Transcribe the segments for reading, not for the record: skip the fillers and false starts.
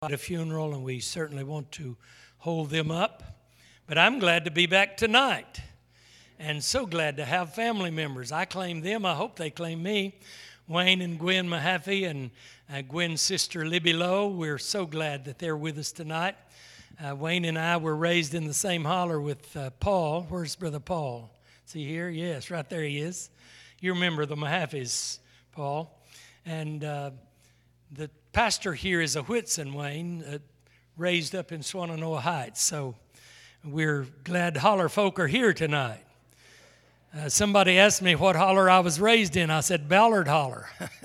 at a funeral, and we certainly want to hold them up. But I'm glad to be back tonight, and so glad to have family members. I claim them. I hope they claim me. Wayne and Gwen Mahaffey and Gwen's sister Libby Lowe, we're so glad that they're with us tonight. Wayne and I were raised in the same holler with Paul. Where's Brother Paul? Is he here? Yes, right there he is. You remember the Mahaffeys, Paul. And the pastor here is a Whitson, Wayne, raised up in Swannanoa Heights. So we're glad holler folk are here tonight. Somebody asked me what holler I was raised in. I said, Ballard Holler.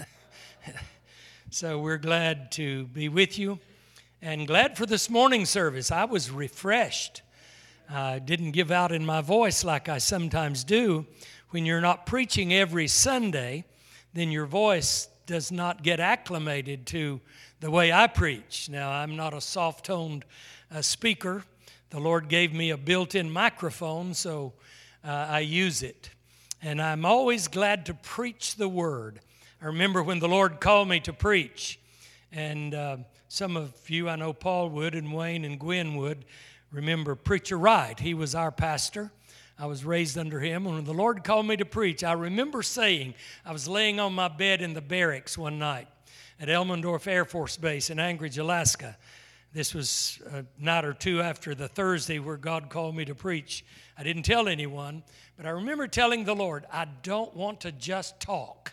So we're glad to be with you and glad for this morning service. I was refreshed. I didn't give out in my voice like I sometimes do. When you're not preaching every Sunday, then your voice does not get acclimated to the way I preach. Now, I'm not a soft-toned speaker. The Lord gave me a built-in microphone, so I use it. And I'm always glad to preach the Word. I remember when the Lord called me to preach, and some of you, I know Paul would, and Wayne and Gwen would, remember Preacher Wright. He was our pastor. I was raised under him. When the Lord called me to preach, I remember saying, I was laying on my bed in the barracks one night at Elmendorf Air Force Base in Anchorage, Alaska. This was a night or two after the Thursday where God called me to preach. I didn't tell anyone, but I remember telling the Lord, I don't want to just talk.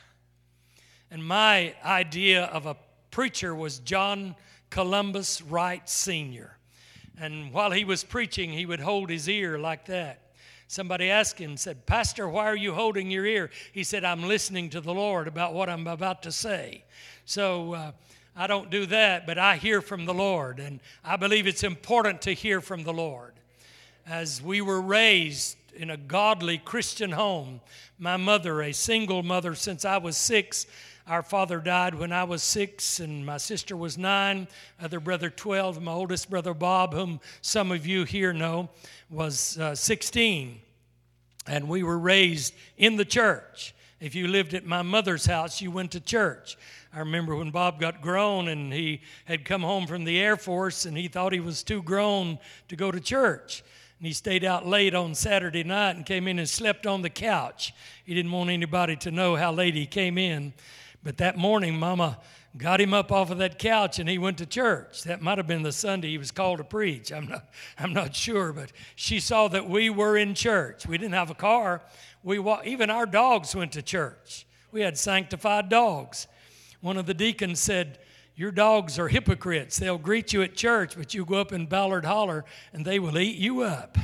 And my idea of a preacher was John Columbus Wright Sr. And while he was preaching, he would hold his ear like that. Somebody asked him, said, Pastor, why are you holding your ear? He said, I'm listening to the Lord about what I'm about to say. So I don't do that, but I hear from the Lord, and I believe it's important to hear from the Lord. As we were raised in a godly Christian home, my mother, a single mother since I was 6, our father died when I was 6, and my sister was 9, other brother 12, my oldest brother Bob, whom some of you here know, was 16. And we were raised in the church. If you lived at my mother's house, you went to church. I remember when Bob got grown and he had come home from the Air Force and he thought he was too grown to go to church. And he stayed out late on Saturday night and came in and slept on the couch. He didn't want anybody to know how late he came in. But that morning, Mama got him up off of that couch and he went to church. That might have been the Sunday he was called to preach. I'm not sure, but she saw that we were in church. We didn't have a car. Even our dogs went to church. We had sanctified dogs. One of the deacons said, your dogs are hypocrites. They'll greet you at church, but you go up in Ballard Holler and they will eat you up.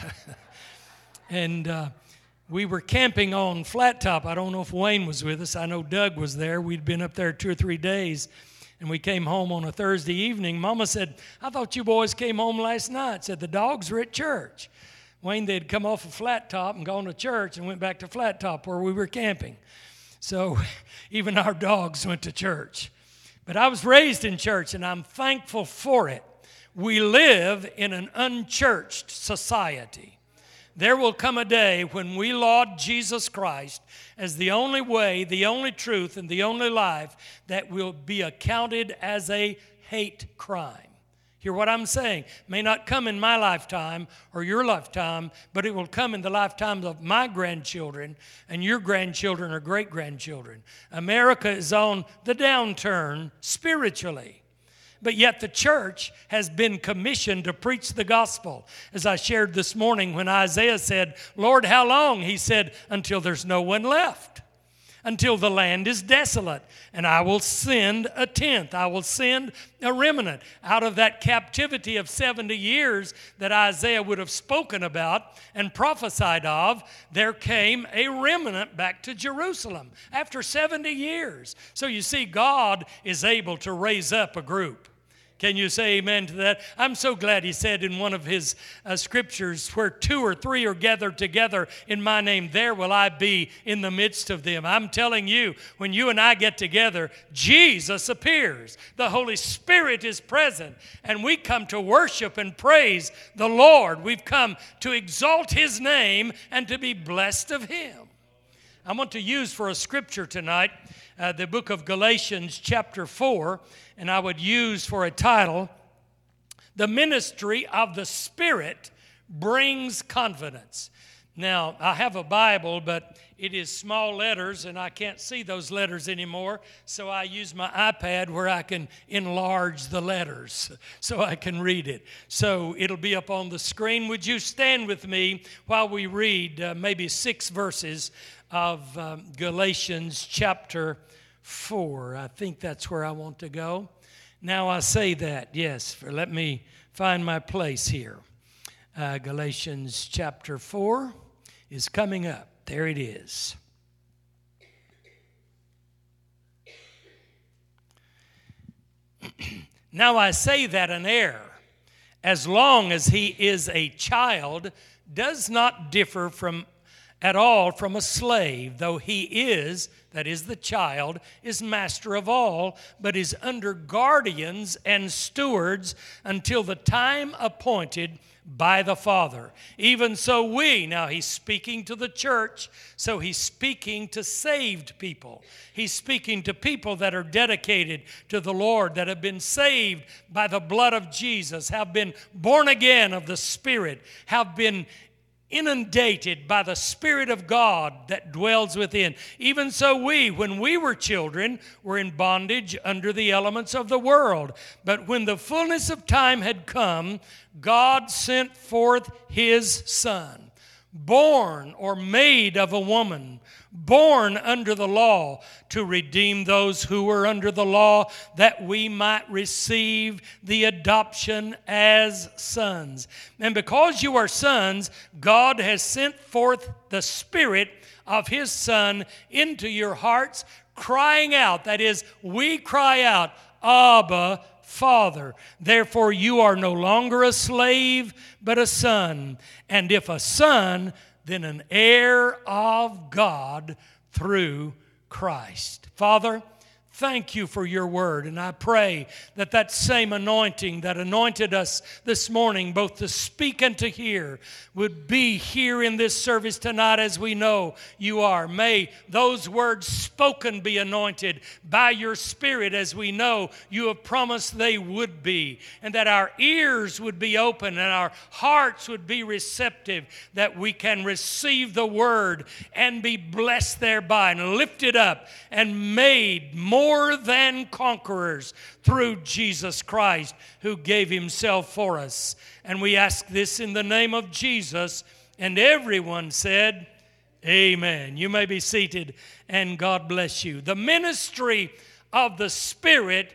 And we were camping on Flat Top. I don't know if Wayne was with us. I know Doug was there. We'd been up there 2 or 3 days, and we came home on a Thursday evening. Mama said, I thought you boys came home last night. Said the dogs were at church. Wayne, they'd come off of Flat Top and gone to church and went back to Flat Top where we were camping. So even our dogs went to church. But I was raised in church, and I'm thankful for it. We live in an unchurched society. There will come a day when we laud Jesus Christ as the only way, the only truth, and the only life that will be accounted as a hate crime. Hear what I'm saying. It may not come in my lifetime or your lifetime, but it will come in the lifetimes of my grandchildren and your grandchildren or great-grandchildren. America is on the downturn spiritually. But yet the church has been commissioned to preach the gospel. As I shared this morning when Isaiah said, Lord, how long? He said, until there's no one left. Until the land is desolate. And I will send a tenth. I will send a remnant. Out of that captivity of 70 years that Isaiah would have spoken about and prophesied of, there came a remnant back to Jerusalem after 70 years. So you see, God is able to raise up a group. Can you say amen to that? I'm so glad he said in one of his scriptures, where 2 or 3 are gathered together in my name, there will I be in the midst of them. I'm telling you, when you and I get together, Jesus appears. The Holy Spirit is present, and we come to worship and praise the Lord. We've come to exalt his name and to be blessed of him. I want to use for a scripture tonight the book of Galatians chapter 4, and I would use for a title, The ministry of the Spirit brings confidence. Now, I have a Bible, but it is small letters, and I can't see those letters anymore, so I use my iPad where I can enlarge the letters so I can read it. So it'll be up on the screen. Would you stand with me while we read maybe 6 verses of Galatians chapter 4? I think that's where I want to go. Now I say that, yes, let me find my place here. Galatians chapter 4 is coming up. There it is. Now I say that an heir, as long as he is a child, does not differ at all from a slave, though he is, that is the child, is master of all, but is under guardians and stewards until the time appointed by the Father. Even so we, now he's speaking to the church, so he's speaking to saved people. He's speaking to people that are dedicated to the Lord, that have been saved by the blood of Jesus, have been born again of the Spirit, have been inundated by the Spirit of God that dwells within. Even so we, when we were children, were in bondage under the elements of the world. But when the fullness of time had come, God sent forth His Son, born or made of a woman, born under the law, to redeem those who were under the law, that we might receive the adoption as sons. And because you are sons, God has sent forth the Spirit of His Son into your hearts, crying out, that is, we cry out, Abba, Father. Therefore you are no longer a slave, but a son. And if a son, then an heir of God through Christ. Father, thank you for your word, and I pray that that same anointing that anointed us this morning, both to speak and to hear, would be here in this service tonight as we know you are. May those words spoken be anointed by your Spirit as we know you have promised they would be, and that our ears would be open and our hearts would be receptive, that we can receive the word and be blessed thereby and lifted up and made more than conquerors through Jesus Christ, who gave Himself for us. And we ask this in the name of Jesus. And everyone said, amen. You may be seated, and God bless you. The ministry of the Spirit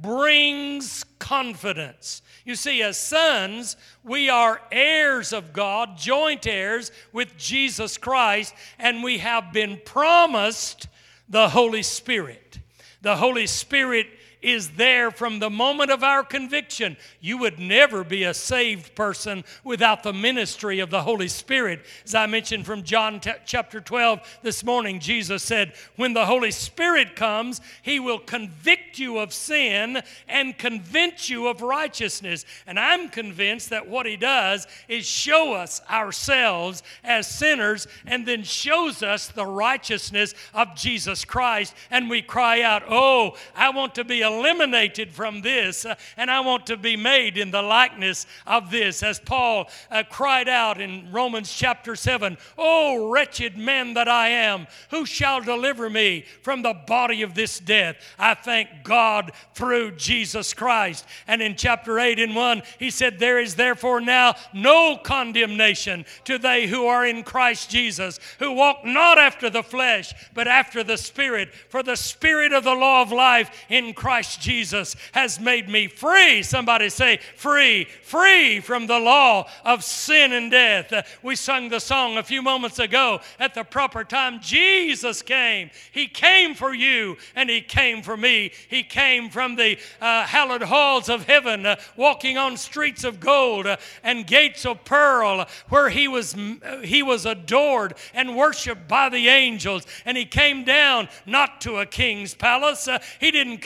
brings confidence. You see, as sons, we are heirs of God, joint heirs with Jesus Christ, and we have been promised the Holy Spirit. The Holy Spirit is there from the moment of our conviction. You would never be a saved person without the ministry of the Holy Spirit. As I mentioned from John chapter 12 this morning, Jesus said, when the Holy Spirit comes, He will convict you of sin and convince you of righteousness. And I'm convinced that what He does is show us ourselves as sinners and then shows us the righteousness of Jesus Christ. And we cry out, oh, I want to be eliminated from this, and I want to be made in the likeness of this. As Paul cried out in Romans chapter 7, oh, wretched man that I am, who shall deliver me from the body of this death? I thank God through Jesus Christ. And in chapter 8 and 1, he said, there is therefore now no condemnation to they who are in Christ Jesus, who walk not after the flesh, but after the Spirit. For the Spirit of the law of life in Christ Jesus has made me free. Somebody say free, free from the law of sin and death. We sung the song a few moments ago. At the proper time, Jesus came. He came for you and He came for me. He came from the hallowed halls of heaven, walking on streets of gold and gates of pearl, where he was adored and worshiped by the angels. And He came down not to a king's palace. He didn't come to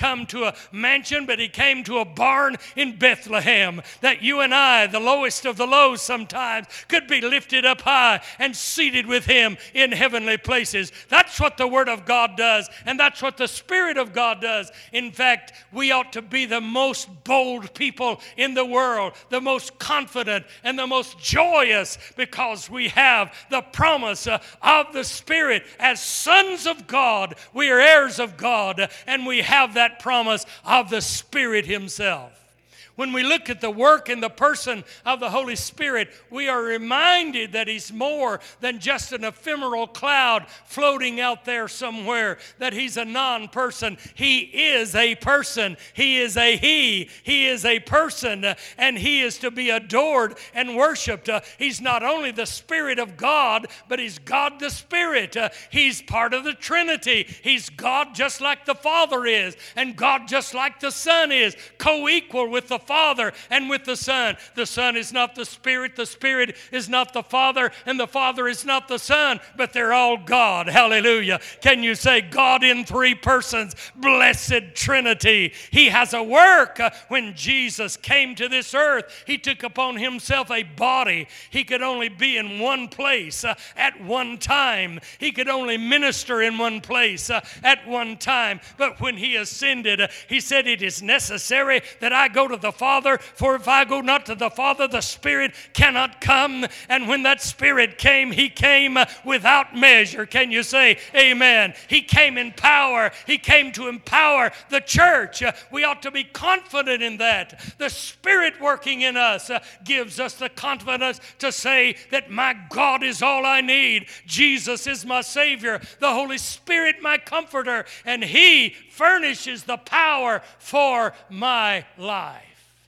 to a mansion, but he came to a barn in Bethlehem, that you and I, the lowest of the lows sometimes, could be lifted up high and seated with him in heavenly places. That's what the Word of God does, and that's what the Spirit of God does. In fact, we ought to be the most bold people in the world, the most confident and the most joyous, because we have the promise of the Spirit. As sons of God, we are heirs of God, and we have that promise of the Spirit himself. When we look at the work and the person of the Holy Spirit, we are reminded that he's more than just an ephemeral cloud floating out there somewhere, that he's a non-person. He is a person. He is a he. He is a person, and he is to be adored and worshiped. He's not only the Spirit of God, but he's God the Spirit. He's part of the Trinity. He's God just like the Father is, and God just like the Son is, co-equal with the Father and with the Son. The Son is not the Spirit is not the Father, and the Father is not the Son, but they're all God. Hallelujah. Can you say God in three persons? Blessed Trinity. He has a work. When Jesus came to this earth, he took upon himself a body. He could only be in one place at one time. He could only minister in one place at one time. But when he ascended, he said, it is necessary that I go to the Father, for if I go not to the Father, the Spirit cannot come. And when that Spirit came, he came without measure. Can you say amen? He came in power. He came to empower the church. We ought to be confident in that. The Spirit working in us gives us the confidence to say that my God is all I need. Jesus is my Savior. The Holy Spirit my Comforter. And he furnishes the power for my life.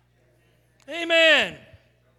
Amen.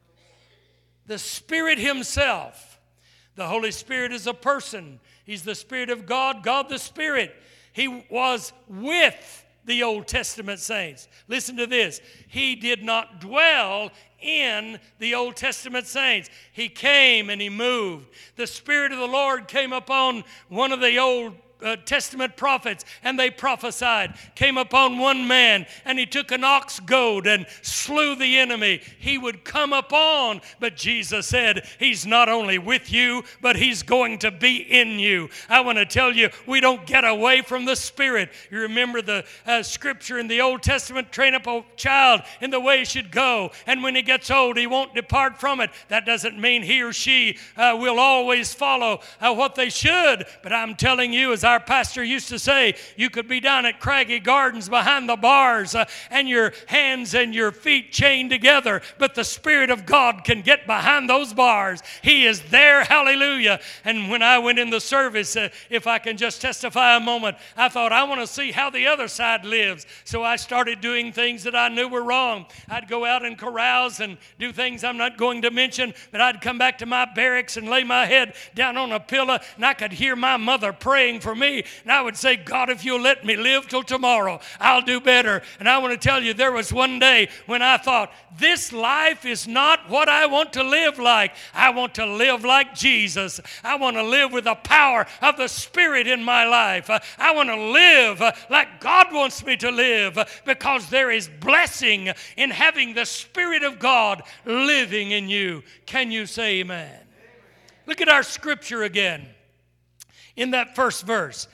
The Spirit himself. The Holy Spirit is a person. He's the Spirit of God, God the Spirit. He was with the Old Testament saints. Listen to this. He did not dwell in the Old Testament saints. He came and he moved. The Spirit of the Lord came upon one of the Old Testament prophets, and they prophesied. Came upon one man, and he took an ox goad and slew the enemy. He would come upon, but Jesus said, he's not only with you, but he's going to be in you. I want to tell you, we don't get away from the Spirit. You remember the scripture in the Old Testament, train up a child in the way he should go, and when he gets old, he won't depart from it. That doesn't mean he or she will always follow what they should, but I'm telling you, as our pastor used to say, you could be down at Craggy Gardens behind the bars and your hands and your feet chained together, but the Spirit of God can get behind those bars. He is there, hallelujah. And when I went in the service, if I can just testify a moment, I thought, I want to see how the other side lives. So I started doing things that I knew were wrong. I'd go out and carouse and do things I'm not going to mention, but I'd come back to my barracks and lay my head down on a pillow, and I could hear my mother praying for me. And I would say, God, if you'll let me live till tomorrow, I'll do better. And I want to tell you, there was one day when I thought, this life is not what I want to live like. I want to live like Jesus. I want to live with the power of the Spirit in my life. I want to live like God wants me to live, because there is blessing in having the Spirit of God living in you. Can you say amen? Look at our scripture again. In that first verse,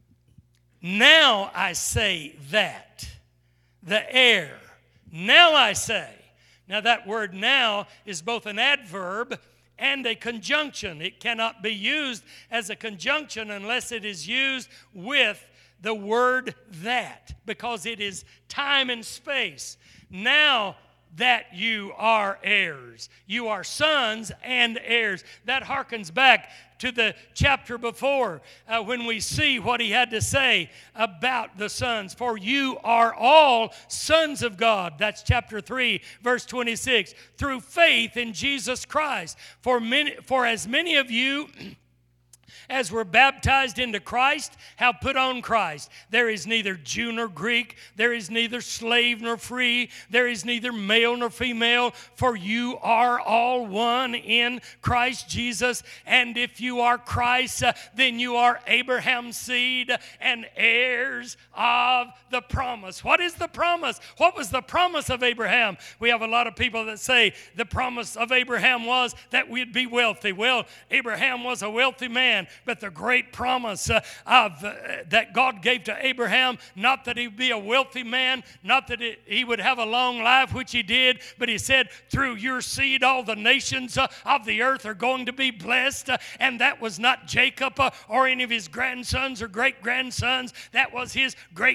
now I say that, the heir, now I say. Now that word now is both an adverb and a conjunction. It cannot be used as a conjunction unless it is used with the word that, because it is time and space. Now that you are heirs. You are sons and heirs. That harkens back to the chapter before when we see what he had to say about the sons. For you are all sons of God. That's chapter 3, verse 26. Through faith in Jesus Christ. For as many of you As we're baptized into Christ, have put on Christ. There is neither Jew nor Greek. There is neither slave nor free. There is neither male nor female. For you are all one in Christ Jesus. And if you are Christ, then you are Abraham's seed and heirs of the promise. What is the promise? What was the promise of Abraham? We have a lot of people that say the promise of Abraham was that we'd be wealthy. Well, Abraham was a wealthy man, but the great promise that God gave to Abraham, not that he'd be a wealthy man, not that he would have a long life, which he did, but he said, through your seed, all the nations of the earth are going to be blessed. And that was not Jacob or any of his grandsons or great-grandsons. That was his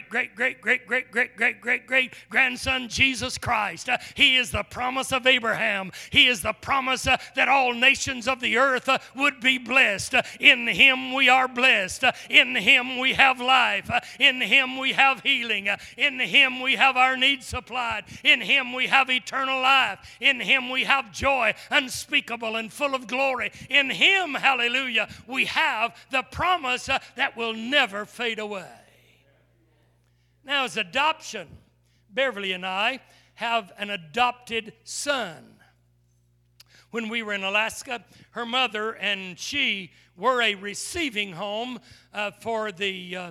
great-great-great-great-great-great-great-great-grandson, Jesus Christ. He is the promise of Abraham. He is the promise that all nations of the earth would be blessed. In him we are blessed. In him we have life. In him we have healing. In him we have our needs supplied. In him we have eternal life. In him we have joy unspeakable and full of glory. In him, hallelujah, we have the promise that will never fade away. Now, as adoption, Beverly and I have an adopted son. When we were in Alaska, her mother and she were a receiving home for the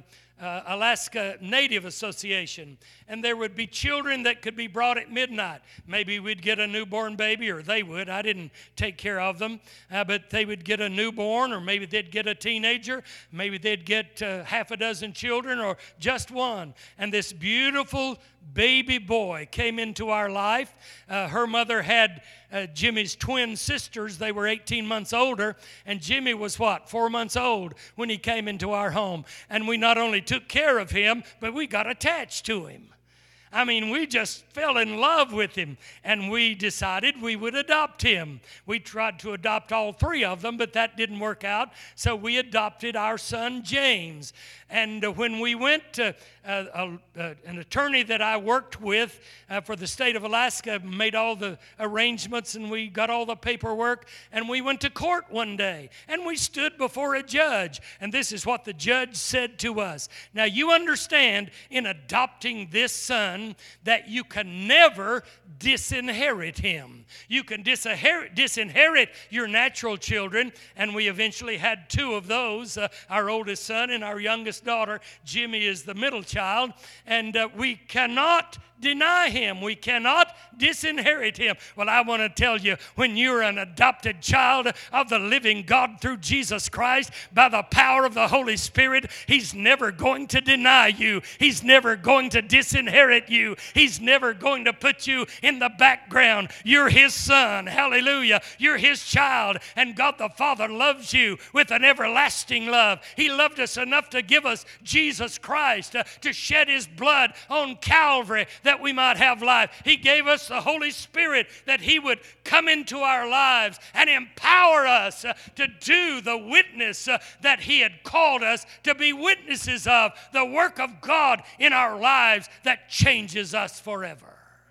Alaska Native Association. And there would be children that could be brought at midnight. Maybe we'd get a newborn baby, or they would. I didn't take care of them. But they would get a newborn, or maybe they'd get a teenager. Maybe they'd get half a dozen children, or just one. And this beautiful baby boy came into our life. Her mother had Jimmy's twin sisters. They were 18 months older. And Jimmy was 4 months old when he came into our home. And we not only took care of him, but we got attached to him. I mean, we just fell in love with him, and we decided we would adopt him. We tried to adopt all three of them, but that didn't work out, so we adopted our son, James. And when we went to an attorney that I worked with for the state of Alaska, made all the arrangements, and we got all the paperwork, and we went to court one day, and we stood before a judge, and this is what the judge said to us. Now, you understand, in adopting this son, that you can never disinherit him. You can disinherit your natural children, and we eventually had two of those, our oldest son and our youngest daughter. Jimmy is the middle child, and we cannot deny him. We cannot disinherit him. Well, I want to tell you, when you're an adopted child of the living God through Jesus Christ, by the power of the Holy Spirit, he's never going to deny you. He's never going to disinherit you. He's never going to put you in the background. You're his son. Hallelujah. You're his child. And God the Father loves you with an everlasting love. He loved us enough to give us Jesus Christ, to shed his blood on Calvary that we might have life. He gave us the Holy Spirit that he would come into our lives and empower us to do the witness that he had called us to be witnesses of, the work of God in our lives that changes us forever.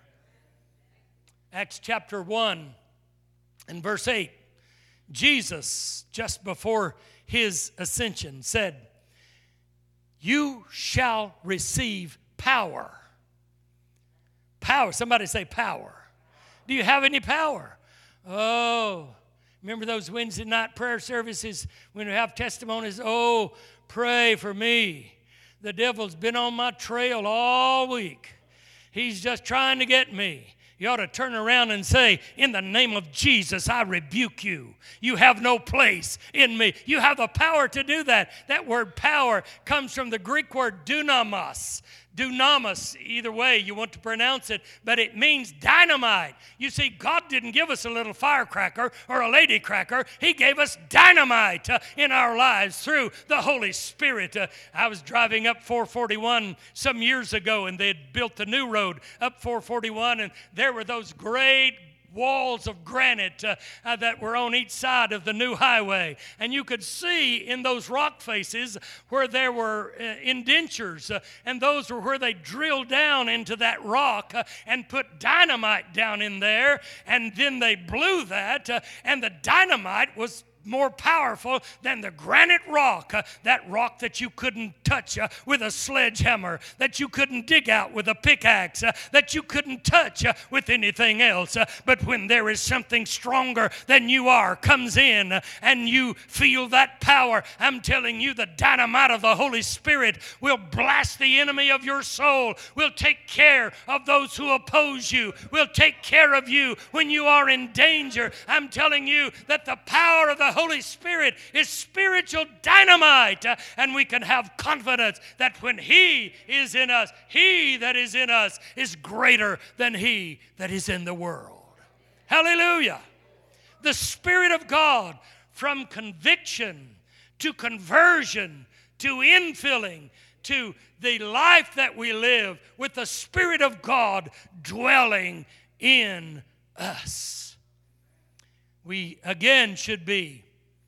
Acts chapter 1 and verse 8. Jesus, just before his ascension, said, "You shall receive power." Power. Somebody say power. Do you have any power? Oh, remember those Wednesday night prayer services when we have testimonies? Oh, pray for me. The devil's been on my trail all week. He's just trying to get me. You ought to turn around and say, in the name of Jesus, I rebuke you. You have no place in me. You have the power to do that. That word power comes from the Greek word dunamis. Dunamis, either way you want to pronounce it, but it means dynamite. You see, God didn't give us a little firecracker or a lady cracker. He gave us dynamite in our lives through the Holy Spirit. I was driving up 441 some years ago, and they had built the new road up 441, and there were those great walls of granite that were on each side of the new highway. And you could see in those rock faces where there were indentures, and those were where they drilled down into that rock and put dynamite down in there, and then they blew that, and the dynamite was more powerful than the granite rock, that rock that you couldn't touch with a sledgehammer, that you couldn't dig out with a pickaxe, that you couldn't touch with anything else. But when there is something stronger than you are comes in and you feel that power, I'm telling you, the dynamite of the Holy Spirit will blast the enemy of your soul, will take care of those who oppose you, will take care of you when you are in danger. I'm telling you that the power of the Holy Spirit is spiritual dynamite, and we can have confidence that when He is in us, He that is in us is greater than he that is in the world. Hallelujah. The Spirit of God, from conviction to conversion to infilling to the life that we live with the Spirit of God dwelling in us. We again should be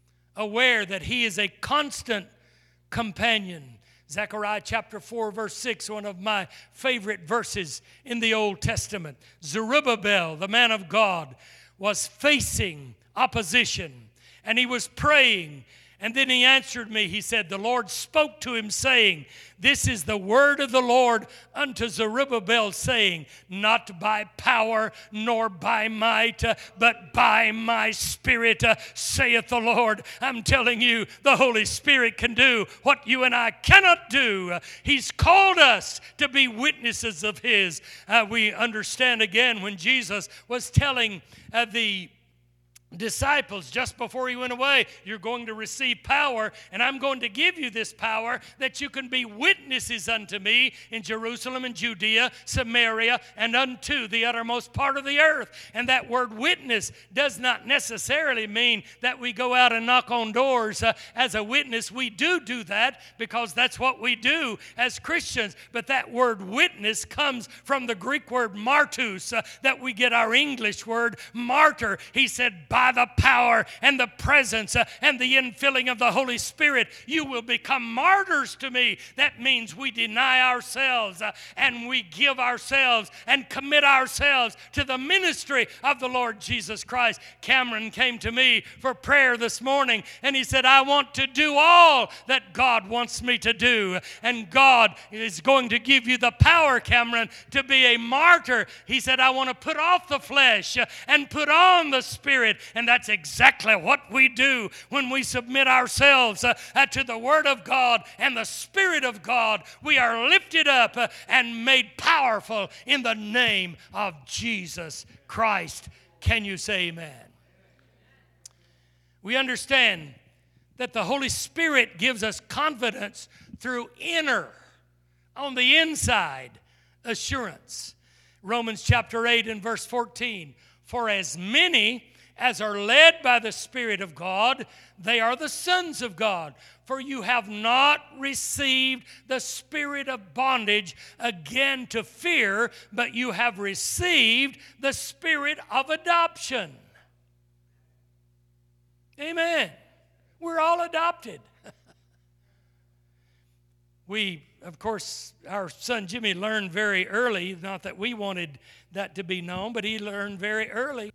aware that He is a constant companion. Zechariah chapter 4 verse 6, one of my favorite verses in the Old Testament. Zerubbabel, the man of God, was facing opposition, and he was praying. And then he answered me. He said, the Lord spoke to him, saying, this is the word of the Lord unto Zerubbabel, saying, not by power nor by might, but by my Spirit, saith the Lord. I'm telling you, the Holy Spirit can do what you and I cannot do. He's called us to be witnesses of His. We understand again when Jesus was telling the disciples just before He went away, you're going to receive power, and I'm going to give you this power that you can be witnesses unto me in Jerusalem and Judea, Samaria, and unto the uttermost part of the earth. And that word witness does not necessarily mean that we go out and knock on doors as a witness. We do that because that's what we do as Christians. But that word witness comes from the Greek word martus, that we get our English word martyr. He said, by the power and the presence and the infilling of the Holy Spirit, you will become martyrs to me. That means we deny ourselves and we give ourselves and commit ourselves to the ministry of the Lord Jesus Christ. Cameron came to me for prayer this morning, and he said, I want to do all that God wants me to do. And God is going to give you the power, Cameron, to be a martyr. He said, I want to put off the flesh and put on the Spirit. And that's exactly what we do when we submit ourselves to the Word of God and the Spirit of God. We are lifted up and made powerful in the name of Jesus Christ. Can you say amen? We understand that the Holy Spirit gives us confidence through inner, on the inside, assurance. Romans chapter 8 and verse 14. For as many as are led by the Spirit of God, they are the sons of God. For you have not received the spirit of bondage again to fear, but you have received the spirit of adoption. Amen. We're all adopted. Of course, our son Jimmy learned very early, not that we wanted that to be known, but he learned very early.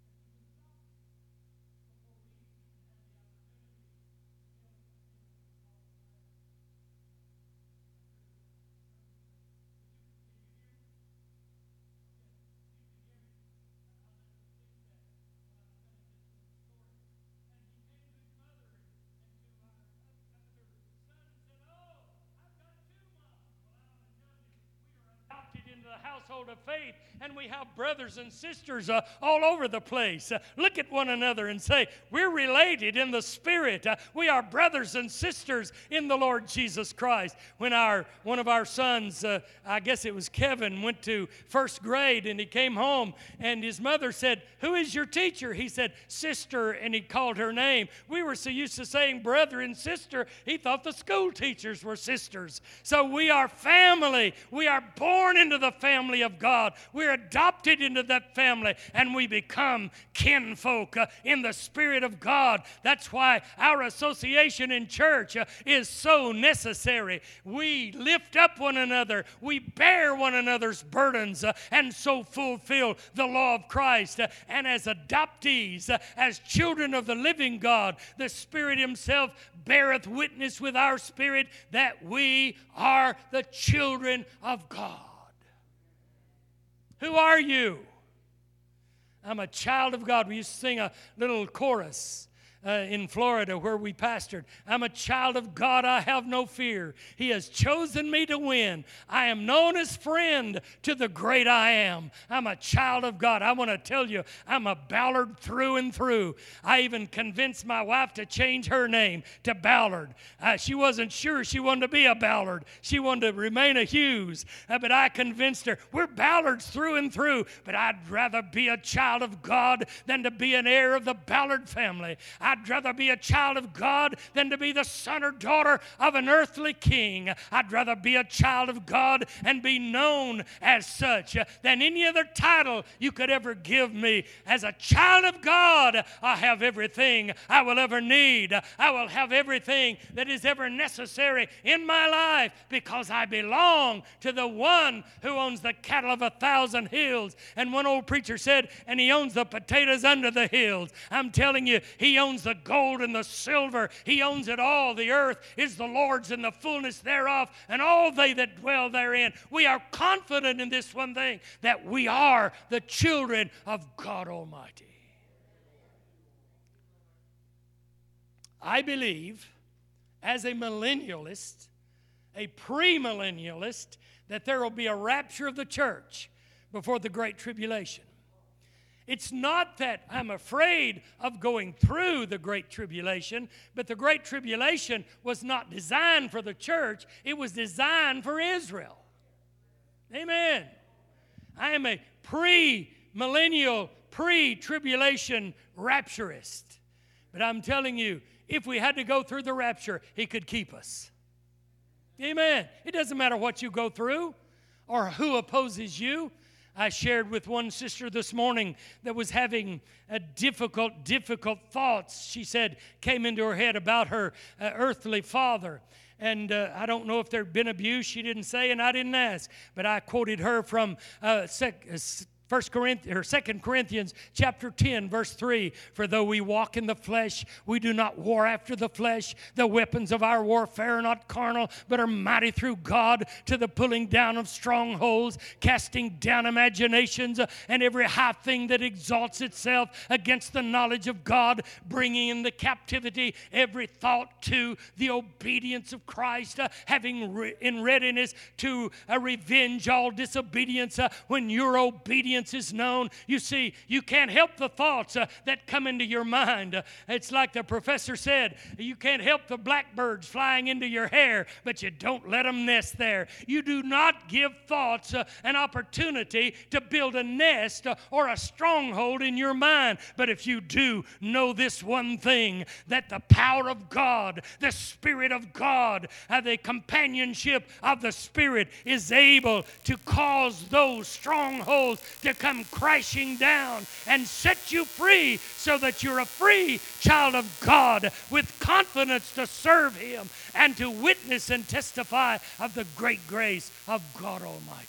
Household of faith, and we have brothers and sisters all over the place. Look at one another and say, we're related in the Spirit. We are brothers and sisters in the Lord Jesus Christ. When one of our sons, I guess it was Kevin, went to first grade, and he came home, and his mother said, who is your teacher? He said, sister, and he called her name. We were so used to saying brother and sister, he thought the school teachers were sisters. So we are family. We are born into the family family of God. We're adopted into that family, and we become kinfolk in the Spirit of God. That's why our association in church is so necessary. We lift up one another. We bear one another's burdens and so fulfill the law of Christ. And as adoptees, as children of the living God, the Spirit Himself beareth witness with our spirit that we are the children of God. Who are you? I'm a child of God. We used to sing a little chorus in Florida where we pastored. I'm a child of God, I have no fear. He has chosen me to win. I am known as friend to the great I am. I'm a child of God. I want to tell you, I'm a Ballard through and through. I even convinced my wife to change her name to Ballard. She wasn't sure she wanted to be a Ballard. She wanted to remain a Hughes. But I convinced her, we're Ballards through and through, but I'd rather be a child of God than to be an heir of the Ballard family. I'd rather be a child of God than to be the son or daughter of an earthly king. I'd rather be a child of God and be known as such than any other title you could ever give me. As a child of God, I have everything I will ever need. I will have everything that is ever necessary in my life because I belong to the one who owns the cattle of 1,000 hills. And one old preacher said, and he owns the potatoes under the hills. I'm telling you, he owns the gold and the silver. He owns it all. The earth is the Lord's and the fullness thereof, and all they that dwell therein. We are confident in this one thing, that we are the children of God Almighty. I believe, as a millennialist, a premillennialist, that there will be a rapture of the church before the Great Tribulation. It's not that I'm afraid of going through the Great Tribulation, but the Great Tribulation was not designed for the church. It was designed for Israel. Amen. I am a pre-millennial, pre-tribulation rapturist. But I'm telling you, if we had to go through the rapture, He could keep us. Amen. It doesn't matter what you go through or who opposes you. I shared with one sister this morning that was having difficult thoughts, she said, came into her head about her earthly father. And I don't know if there had been abuse. She didn't say, and I didn't ask. But I quoted her from 2 Corinthians chapter 10, verse 3. For though we walk in the flesh, we do not war after the flesh. The weapons of our warfare are not carnal, but are mighty through God to the pulling down of strongholds, casting down imaginations, and every high thing that exalts itself against the knowledge of God, bringing in the captivity every thought to the obedience of Christ, having in readiness to revenge all disobedience when your obedience is known. You see, you can't help the thoughts that come into your mind. It's like the professor said, you can't help the blackbirds flying into your hair, but you don't let them nest there. You do not give thoughts an opportunity to build a nest or a stronghold in your mind. But if you do, know this one thing, that the power of God, the Spirit of God, the companionship of the Spirit is able to cause those strongholds to come crashing down and set you free so that you're a free child of God with confidence to serve Him and to witness and testify of the great grace of God Almighty.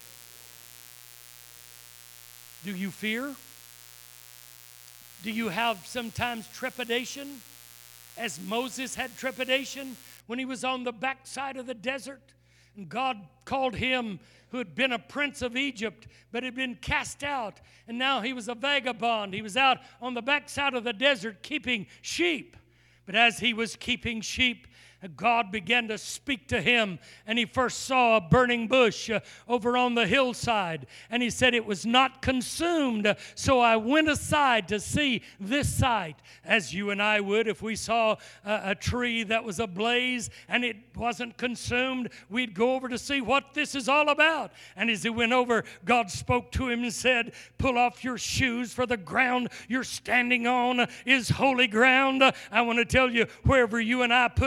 Do you fear? Do you have sometimes trepidation, as Moses had trepidation when he was on the backside of the desert? And God called him, who had been a prince of Egypt, but had been cast out. And now he was a vagabond. He was out on the backside of the desert keeping sheep. But as he was keeping sheep, God began to speak to him, and he first saw a burning bush over on the hillside, and he said it was not consumed. So I went aside to see this sight, as you and I would if we saw a tree that was ablaze and it wasn't consumed. We'd go over to see what this is all about. And as he went over, God spoke to him and said, pull off your shoes, for the ground you're standing on is holy ground. I want to tell you, wherever you and I put our foot,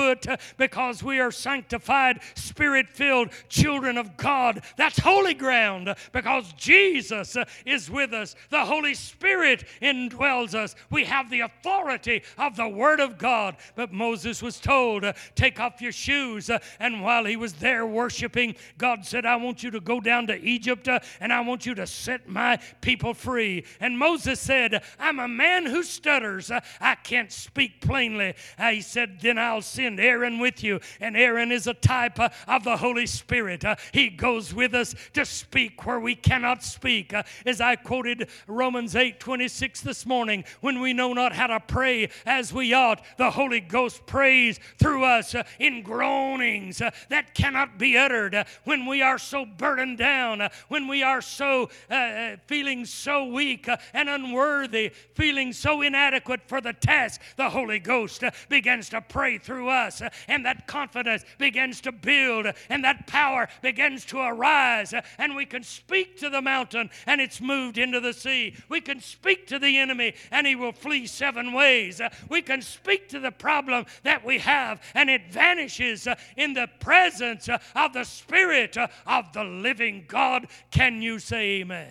foot because we are sanctified, Spirit-filled children of God. That's holy ground because Jesus is with us. The Holy Spirit indwells us. We have the authority of the Word of God. But Moses was told, take off your shoes. And while he was there worshiping, God said, I want you to go down to Egypt and I want you to set my people free. And Moses said, I'm a man who stutters. I can't speak plainly. He said, then I'll send Aaron with you. And Aaron is a type of the Holy Spirit. He goes with us to speak where we cannot speak. As I quoted Romans 8:26 this morning, when we know not how to pray as we ought, the Holy Ghost prays through us in groanings that cannot be uttered. When we are so burdened down, when we are so feeling so weak and unworthy, feeling so inadequate for the task, the Holy Ghost begins to pray through us, and that confidence begins to build, and that power begins to arise, and we can speak to the mountain, and it's moved into the sea. We can speak to the enemy, and he will flee 7 ways. We can speak to the problem that we have, and it vanishes in the presence of the Spirit of the living God. Can you say amen?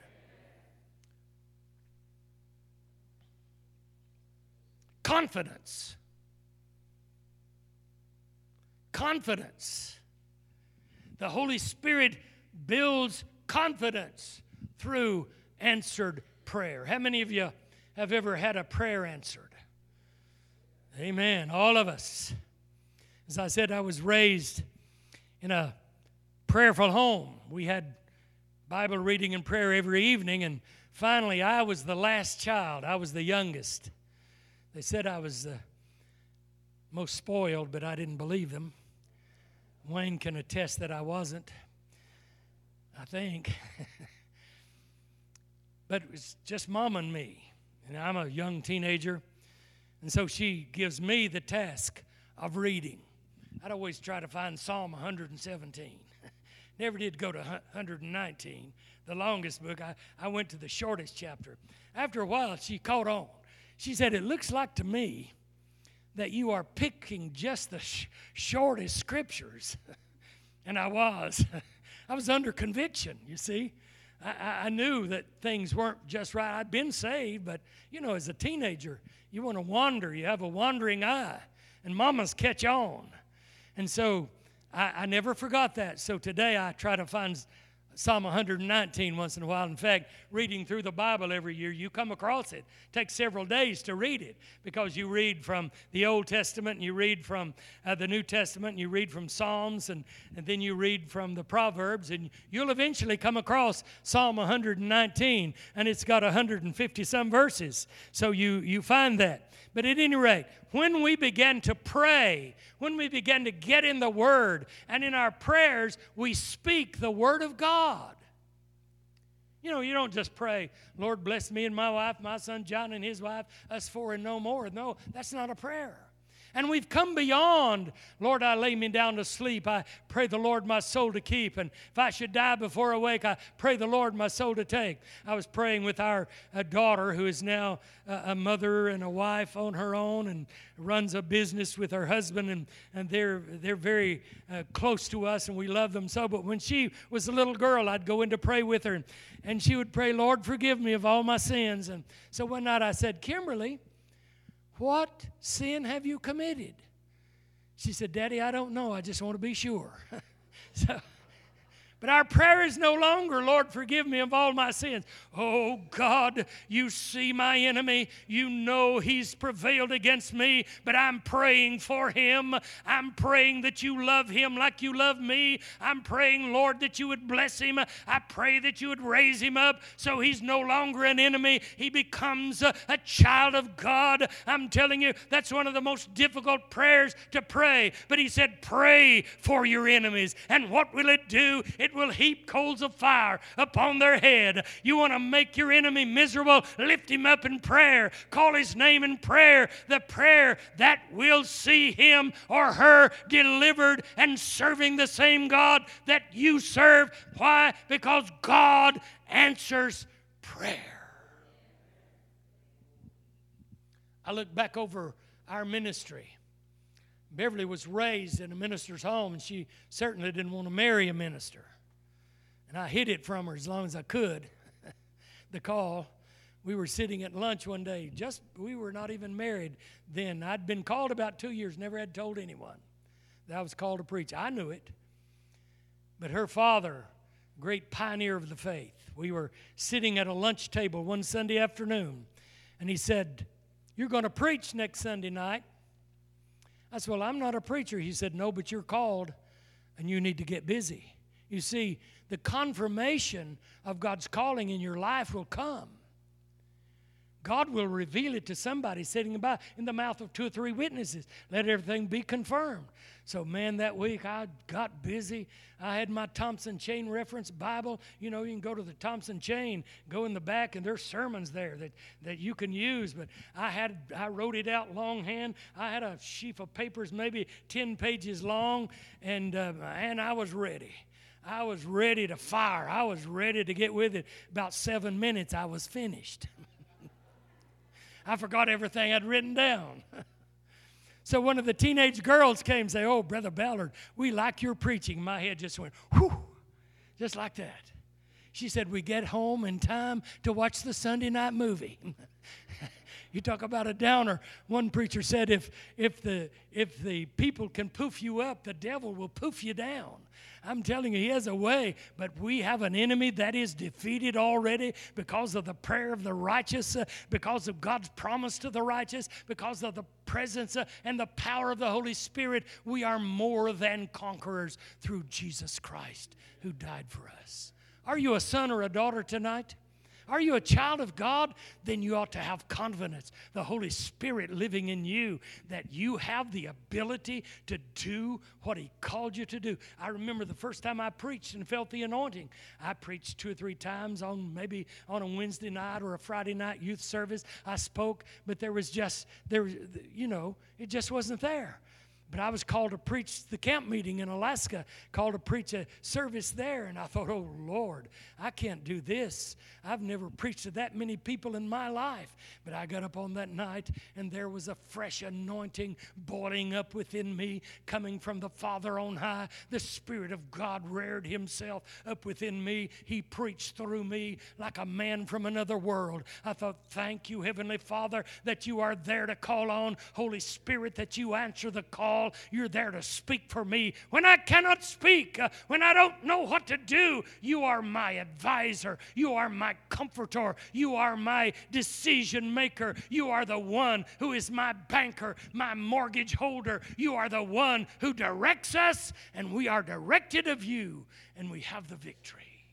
Confidence. Confidence. The Holy Spirit builds confidence through answered prayer. How many of you have ever had a prayer answered? Amen. All of us. As I said, I was raised in a prayerful home. We had Bible reading and prayer every evening, and finally I was the last child. I was the youngest. They said I was the most spoiled, but I didn't believe them. Wayne can attest that I wasn't, I think. But it was just Mom and me. And I'm a young teenager. And so she gives me the task of reading. I'd always try to find Psalm 117. Never did go to 119, the longest book. I went to the shortest chapter. After a while, she caught on. She said, it looks like to me that you are picking just the shortest scriptures. And I was. I was under conviction, you see. I knew that things weren't just right. I'd been saved, but, you know, as a teenager, you want to wander. You have a wandering eye. And mamas catch on. And so I never forgot that. So today I try to find Psalm 119 once in a while. In fact, reading through the Bible every year, you come across it. It takes several days to read it because you read from the Old Testament, and you read from the New Testament, and you read from Psalms, and then you read from the Proverbs, and you'll eventually come across Psalm 119, and it's got 150-some verses. So you find that. But at any rate, when we begin to pray, when we begin to get in the Word, and in our prayers, we speak the Word of God. You know, you don't just pray, Lord, bless me and my wife, my son John and his wife, us 4 and no more. No, that's not a prayer. And we've come beyond, Lord, I lay me down to sleep. I pray the Lord my soul to keep. And if I should die before awake, I pray the Lord my soul to take. I was praying with our daughter, who is now a mother and a wife on her own and runs a business with her husband. And they're very close to us, and we love them so. But when she was a little girl, I'd go in to pray with her. And she would pray, Lord, forgive me of all my sins. And so one night I said, Kimberly, what sin have you committed? She said, Daddy, I don't know. I just want to be sure. But our prayer is no longer, Lord, forgive me of all my sins. Oh, God, you see my enemy. You know he's prevailed against me, but I'm praying for him. I'm praying that you love him like you love me. I'm praying, Lord, that you would bless him. I pray that you would raise him up so he's no longer an enemy. He becomes a child of God. I'm telling you, that's one of the most difficult prayers to pray. But he said, pray for your enemies. And what will it do? It will heap coals of fire upon their head. You want to make your enemy miserable? Lift him up in prayer. Call his name in prayer. The prayer that will see him or her delivered and serving the same God that you serve. Why? Because God answers prayer. I look back over our ministry. Beverly was raised in a minister's home, and she certainly didn't want to marry a minister. And I hid it from her as long as I could, the call. We were sitting at lunch one day. We were not even married then. I'd been called about 2 years, never had told anyone that I was called to preach. I knew it. But her father, great pioneer of the faith, we were sitting at a lunch table one Sunday afternoon, and he said, "You're going to preach next Sunday night." I said, "Well, I'm not a preacher." He said, "No, but you're called, and you need to get busy." You see, the confirmation of God's calling in your life will come. God will reveal it to somebody sitting by in the mouth of 2 or 3 witnesses. Let everything be confirmed. So, man, that week I got busy. I had my Thompson Chain Reference Bible. You know, you can go to the Thompson Chain, go in the back, and there's sermons there that you can use. But I wrote it out longhand. I had a sheaf of papers maybe 10 pages long, and I was ready. I was ready to fire. I was ready to get with it. About 7 minutes, I was finished. I forgot everything I'd written down. So one of the teenage girls came and said, "Oh, Brother Ballard, we like your preaching." My head just went, whew, just like that. She said, "We get home in time to watch the Sunday night movie." You talk about a downer. One preacher said, if the people can poof you up, the devil will poof you down. I'm telling you, he has a way, but we have an enemy that is defeated already because of the prayer of the righteous, because of God's promise to the righteous, because of the presence and the power of the Holy Spirit. We are more than conquerors through Jesus Christ who died for us. Are you a son or a daughter tonight? Are you a child of God? Then you ought to have confidence, the Holy Spirit living in you, that you have the ability to do what He called you to do. I remember the first time I preached and felt the anointing. I preached 2 or 3 times maybe on a Wednesday night or a Friday night youth service. I spoke, but it just wasn't there. But I was called to preach the camp meeting in Alaska, called to preach a service there. And I thought, "Oh, Lord, I can't do this. I've never preached to that many people in my life." But I got up on that night, and there was a fresh anointing boiling up within me, coming from the Father on high. The Spirit of God reared Himself up within me. He preached through me like a man from another world. I thought, "Thank you, Heavenly Father, that you are there to call on. Holy Spirit, that you answer the call. You're there to speak for me. When I cannot speak, when I don't know what to do, you are my advisor. You are my comforter. You are my decision maker. You are the one who is my banker, my mortgage holder. You are the one who directs us, and we are directed of you, and we have the victory."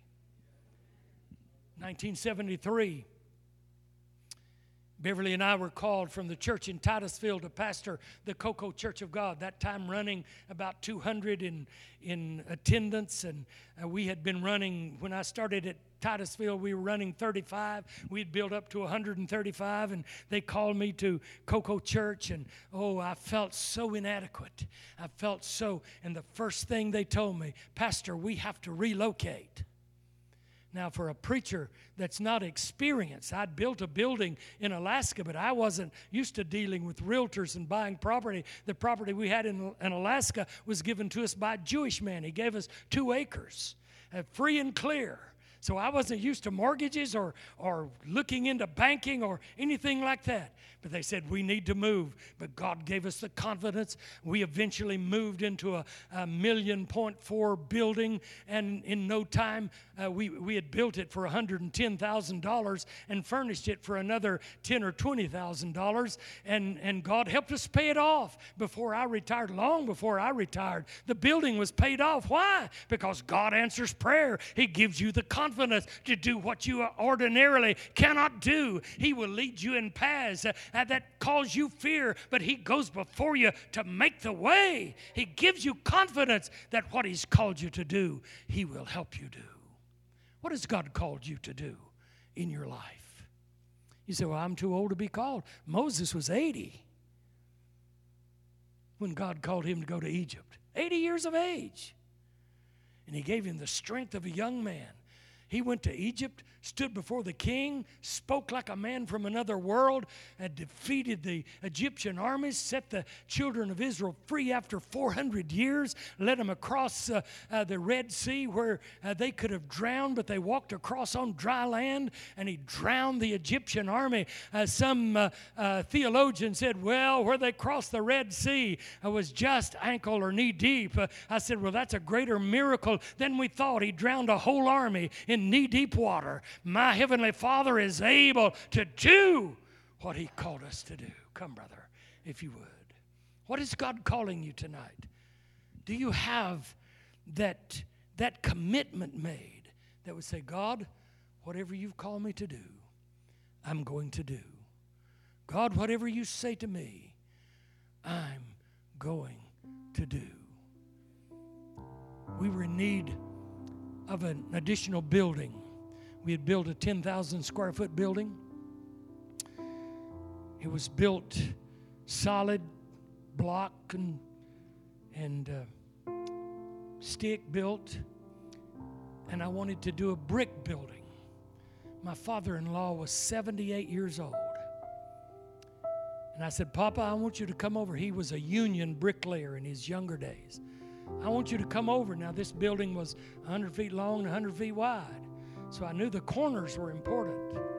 1973. Beverly and I were called from the church in Titusville to pastor the Cocoa Church of God, that time running about 200 in attendance. And we had been running, when I started at Titusville, we were running 35. We had built up to 135, and they called me to Cocoa Church. And, I felt so inadequate. And the first thing they told me, "Pastor, we have to relocate." Now, for a preacher that's not experienced, I'd built a building in Alaska, but I wasn't used to dealing with realtors and buying property. The property we had in Alaska was given to us by a Jewish man. He gave us 2 acres, free and clear. So I wasn't used to mortgages or looking into banking or anything like that. But they said, "We need to move." But God gave us the confidence. We eventually moved into a $1.4 million building, and in no time, we had built it for $110,000 and furnished it for another $10,000 or $20,000, and God helped us pay it off before I retired. Long before I retired, the building was paid off. Why? Because God answers prayer. He gives you the confidence to do what you ordinarily cannot do. He will lead you in paths that cause you fear, but He goes before you to make the way. He gives you confidence that what He's called you to do, He will help you do. What has God called you to do in your life? You say, "Well, I'm too old to be called." Moses was 80 when God called him to go to Egypt. 80 years of age. And He gave him the strength of a young man. He went to Egypt, stood before the king, spoke like a man from another world, and defeated the Egyptian armies, set the children of Israel free after 400 years, led them across the Red Sea where they could have drowned, but they walked across on dry land, and he drowned the Egyptian army. Some theologians said, well, where they crossed the Red Sea was just ankle or knee deep. I said, well, that's a greater miracle than we thought. He drowned a whole army in knee-deep water. My Heavenly Father is able to do what He called us to do. Come, brother, if you would. What is God calling you tonight? Do you have that commitment made that would say, God, whatever you've called me to do, I'm going to do. God, whatever you say to me, I'm going to do. We were in need of an additional building. We had built a 10,000 square foot building. It was built solid block and stick built, and I wanted to do a brick building. My father-in-law was 78 years old. And I said, Papa, I want you to come over. He was a union bricklayer in his younger days. I want you to come over. Now, this building was 100 feet long and 100 feet wide. So I knew the corners were important.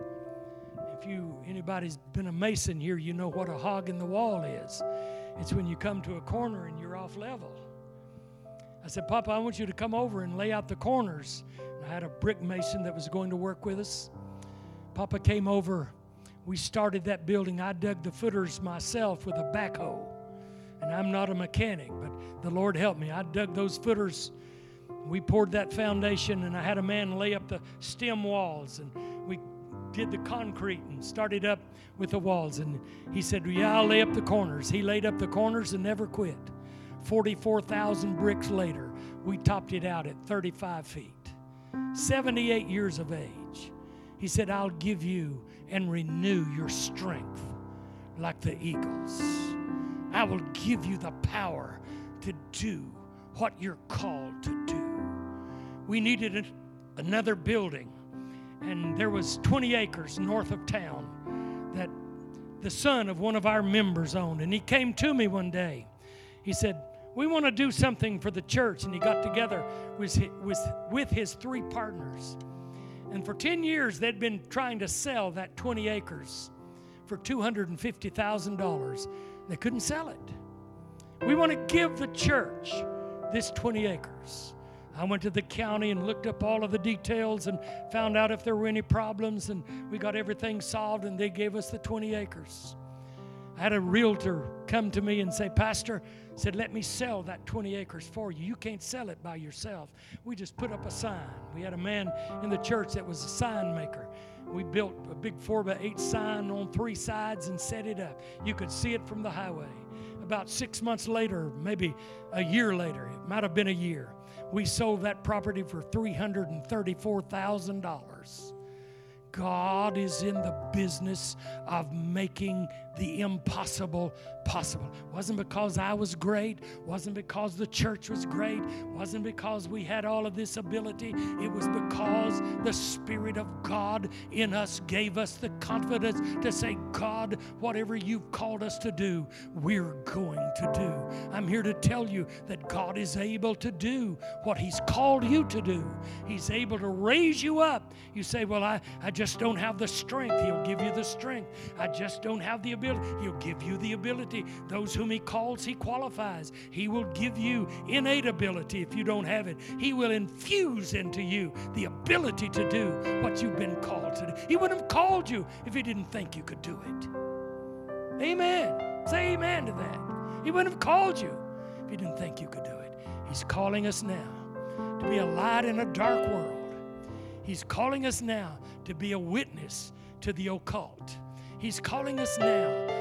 If anybody's been a mason here, you know what a hog in the wall is. It's when you come to a corner and you're off level. I said, Papa, I want you to come over and lay out the corners. And I had a brick mason that was going to work with us. Papa came over. We started that building. I dug the footers myself with a backhoe. And I'm not a mechanic, but the Lord helped me. I dug those footers. We poured that foundation, and I had a man lay up the stem walls, and we did the concrete and started up with the walls. And he said, yeah, I'll lay up the corners. He laid up the corners and never quit. 44,000 bricks later, we topped it out at 35 feet. 78 years of age. He said, I'll give you and renew your strength like the eagles. I will give you the power to do what you're called to do. We needed another building, and there was 20 acres north of town that the son of one of our members owned. And he came to me one day. He said, we want to do something for the church. And he got together with his 3 partners. And for 10 years, they'd been trying to sell that 20 acres for $250,000. They couldn't sell it. We want to give the church this 20 acres. I went to the county and looked up all of the details and found out if there were any problems, and we got everything solved, and they gave us the 20 acres. I had a realtor come to me and say, Pastor, said, let me sell that 20 acres for you. You can't sell it by yourself. We just put up a sign. We had a man in the church that was a sign maker. We built a big 4x8 sign on 3 sides and set it up. You could see it from the highway. About 6 months later, maybe a year later, it might have been a year, we sold that property for $334,000. God is in the business of making the impossible possible. Wasn't because I was great, wasn't because the church was great, wasn't because we had all of this ability. It was because the Spirit of God in us gave us the confidence to say, God, whatever you've called us to do, we're going to do. I'm here to tell you that God is able to do what He's called you to do. He's able to raise you up. You say, well, I just don't have the strength. He'll give you the strength. I just don't have the ability. He'll give you the ability. Those whom He calls, He qualifies. He will give you innate ability if you don't have it. He will infuse into you the ability to do what you've been called to do. He wouldn't have called you if He didn't think you could do it. Amen. Say amen to that. He wouldn't have called you if He didn't think you could do it. He's calling us now to be a light in a dark world. He's calling us now to be a witness to the occult. He's calling us now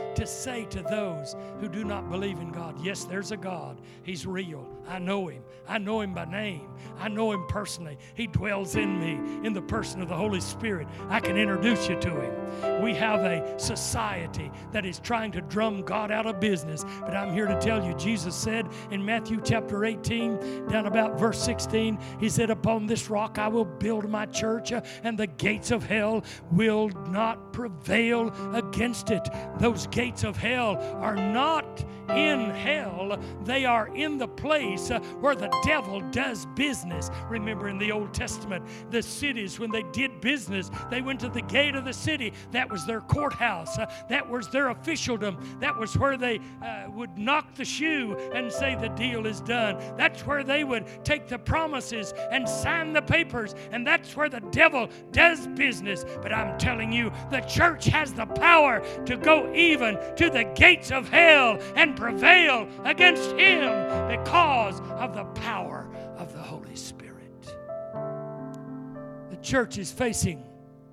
to say to those who do not believe in God, yes, there's a God. He's real. I know Him. I know Him by name. I know Him personally. He dwells in me in the person of the Holy Spirit. I can introduce you to Him. We have a society that is trying to drum God out of business, but I'm here to tell you, Jesus said in Matthew chapter 18, down about verse 16, He said, upon this rock I will build my church, and the gates of hell will not prevail against it. Those gates of hell are not in hell. They are in the place where the devil does business. Remember in the Old Testament, the cities, when they did business, they went to the gate of the city. That was their courthouse. That was their officialdom. That was where they would knock the shoe and say the deal is done. That's where they would take the promises and sign the papers. And that's where the devil does business. But I'm telling you, the church has the power to go even to the gates of hell and prevail against him because of the power of the Holy Spirit. The church is facing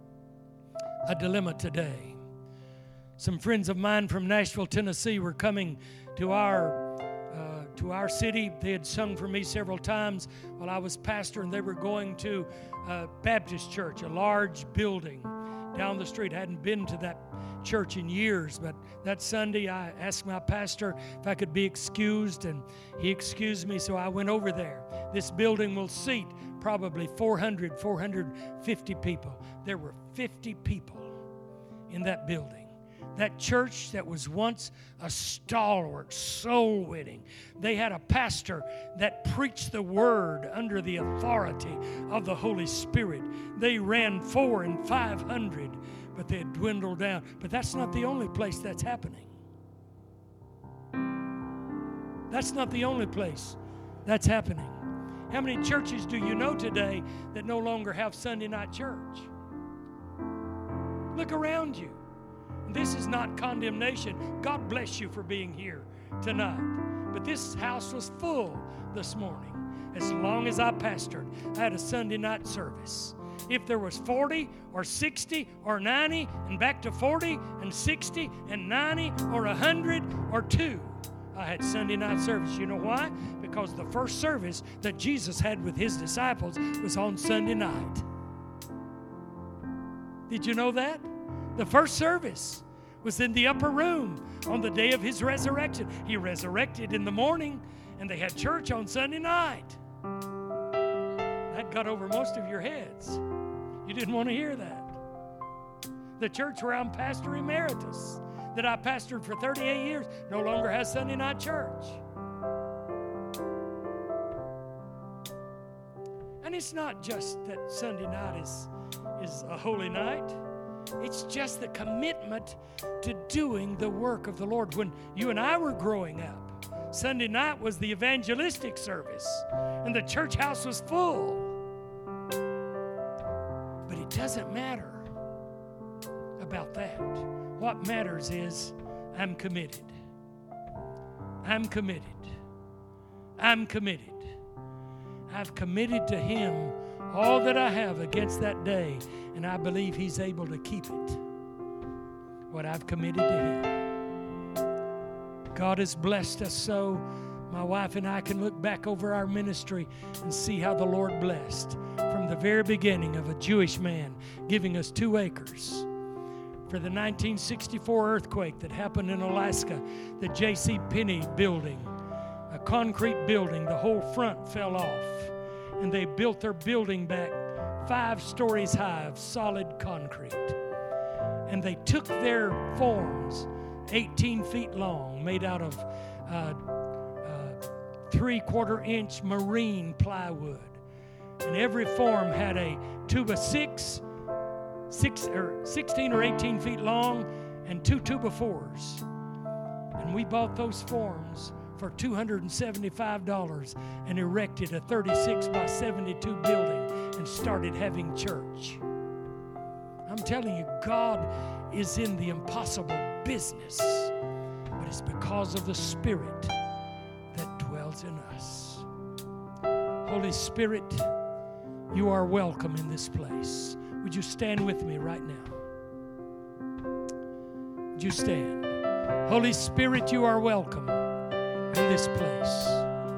a dilemma today. Some friends of mine from Nashville, Tennessee were coming to our city. They had sung for me several times while I was pastor, and they were going to a Baptist church, a large building down the street. I hadn't been to that church in years, but that Sunday I asked my pastor if I could be excused, and he excused me, so I went over there. This building will seat probably 450 people. There were 50 people in that building. That church that was once a stalwart, soul-winning. They had a pastor that preached the word under the authority of the Holy Spirit. They ran 400 and 500, but they had dwindled down. But that's not the only place that's happening. That's not the only place that's happening. How many churches do you know today that no longer have Sunday night church? Look around you. This is not condemnation. God bless you for being here tonight. But this house was full this morning. As long as I pastored, I had a Sunday night service. If there was 40 or 60 or 90 and back to 40 and 60 and 90 or 100 or 2, I had Sunday night service. You know why? Because the first service that Jesus had with His disciples was on Sunday night. Did you know that? The first service was in the upper room on the day of His resurrection. He resurrected in the morning, and they had church on Sunday night. That got over most of your heads. You didn't want to hear that. The church where I'm pastor emeritus, that I pastored for 38 years, no longer has Sunday night church. And it's not just that Sunday night is a holy night. It's just the commitment to doing the work of the Lord. When you and I were growing up, Sunday night was the evangelistic service, and the church house was full. But it doesn't matter about that. What matters is I'm committed. I'm committed. I'm committed. I've committed to Him all that I have against that day, and I believe He's able to keep it, what I've committed to Him. God has blessed us so. My wife and I can look back over our ministry and see how the Lord blessed from the very beginning of a Jewish man giving us 2 acres. For the 1964 earthquake that happened in Alaska, the J.C. Penney building, a concrete building, the whole front fell off. And they built their building back 5 stories high of solid concrete. And they took their forms, 18 feet long, made out of 3/4-inch marine plywood. And every form had a tube of 16 or 18 feet long and 2 2x4s. And we bought those forms for $275 and erected a 36 by 72 building and started having church. I'm telling you, God is in the impossible business, but it's because of the Spirit that dwells in us. Holy Spirit, you are welcome in this place. Would you stand with me right now? Would you stand? Holy Spirit, you are welcome in this place.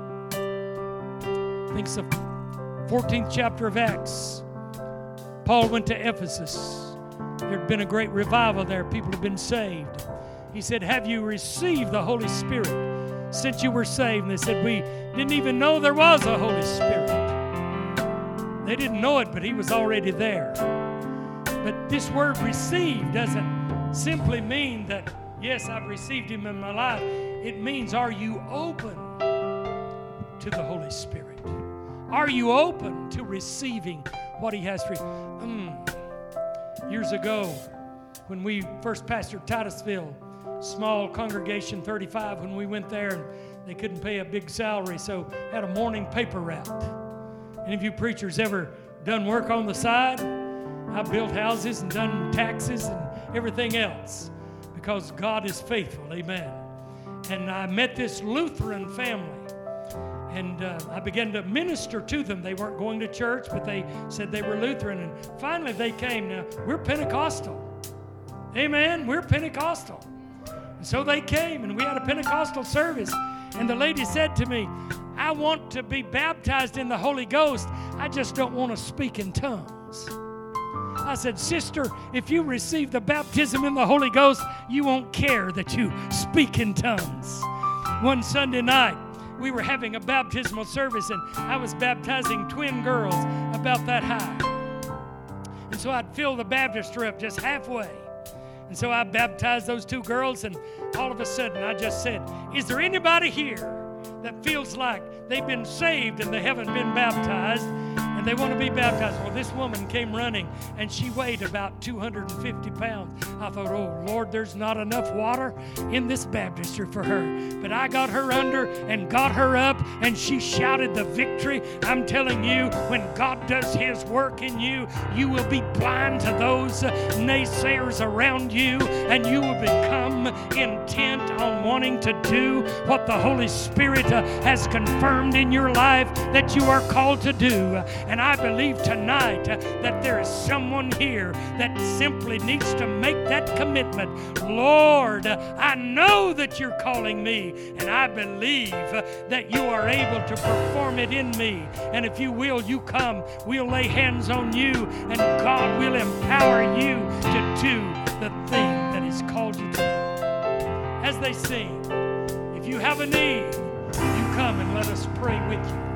Thinks of 14th chapter of Acts. Paul went to Ephesus. There had been a great revival there. People had been saved. He said, have you received the Holy Spirit since you were saved? And they said, we didn't even know there was a Holy Spirit. They didn't know it, but He was already there. But this word receive doesn't simply mean that, yes, I've received Him in my life. It means, are you open to the Holy Spirit? Are you open to receiving what He has for you? Years ago, when we first pastored Titusville, small congregation, 35, when we went there, and they couldn't pay a big salary, so had a morning paper route. Any of you preachers ever done work on the side? I built houses and done taxes and everything else because God is faithful, amen. And I met this Lutheran family. And I began to minister to them. They weren't going to church, but they said they were Lutheran. And finally they came. Now, we're Pentecostal. Amen. We're Pentecostal. And so they came, and we had a Pentecostal service. And the lady said to me, I want to be baptized in the Holy Ghost. I just don't want to speak in tongues. I said, sister, if you receive the baptism in the Holy Ghost, you won't care that you speak in tongues. One Sunday night, we were having a baptismal service, and I was baptizing twin girls about that high. And so I'd fill the baptistry up just halfway. And so I baptized those two girls, and all of a sudden I just said, is there anybody here that feels like they've been saved and they haven't been baptized and they want to be baptized? Well, this woman came running, and she weighed about 250 pounds. I thought, oh, Lord, there's not enough water in this baptistry for her. But I got her under and got her up, and she shouted the victory. I'm telling you, when God does His work in you, you will be blind to those naysayers around you, and you will become intent on wanting to do what the Holy Spirit has confirmed in your life that you are called to do. And I believe tonight that there is someone here that simply needs to make that commitment. Lord, I know that you're calling me, and I believe that you are able to perform it in me. And if you will, you come. We'll lay hands on you, and God will empower you to do the thing that He's called you to do. As they sing, if you have a need,